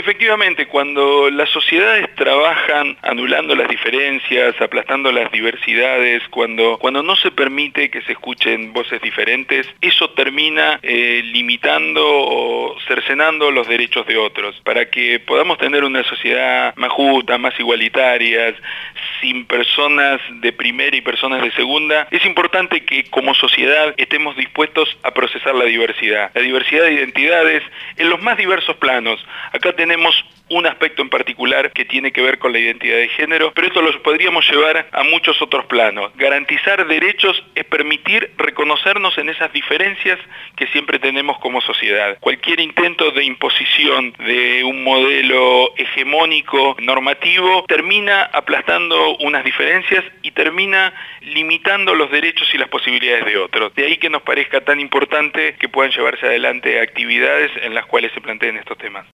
Efectivamente, cuando las sociedades trabajan anulando las diferencias, aplastando las diversidades, cuando no se permite que se escuchen voces diferentes, eso termina limitando o cercenando los derechos de otros. Para que podamos tener una sociedad más justa, más igualitaria, sin personas de primera y personas de segunda, es importante que como sociedad estemos dispuestos a procesar la diversidad de identidades en los más diversos planos. Acá tenemos un aspecto en particular que tiene que ver con la identidad de género, pero esto lo podríamos llevar a muchos otros planos. Garantizar derechos es permitir reconocernos en esas diferencias que siempre tenemos como sociedad. Cualquier intento de imposición de un modelo hegemónico normativo termina aplastando unas diferencias y termina limitando los derechos y las posibilidades de otros. De ahí que nos parezca tan importante que puedan llevarse adelante actividades en las cuales se planteen estos temas.